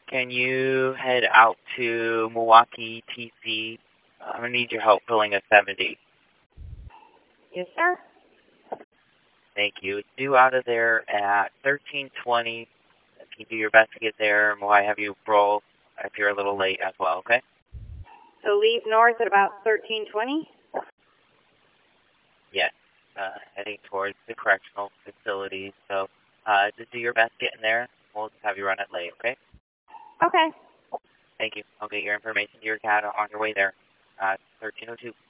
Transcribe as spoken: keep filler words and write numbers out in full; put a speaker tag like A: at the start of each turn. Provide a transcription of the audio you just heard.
A: Can you head out to Milwaukee T C? I'm going to need your help pulling a seventy.
B: Yes, sir.
A: Thank you. It's due out of there at thirteen twenty. If you do your best to get there, we'll have you roll if you're a little late as well, okay?
B: So leave north at about thirteen twenty?
A: Yes. Uh, heading towards the correctional facility. So uh, just do your best getting there. We'll just have you run it late, okay?
B: Okay.
A: Thank you. I'll get your information to your cat on your way there. Uh, thirteen oh two.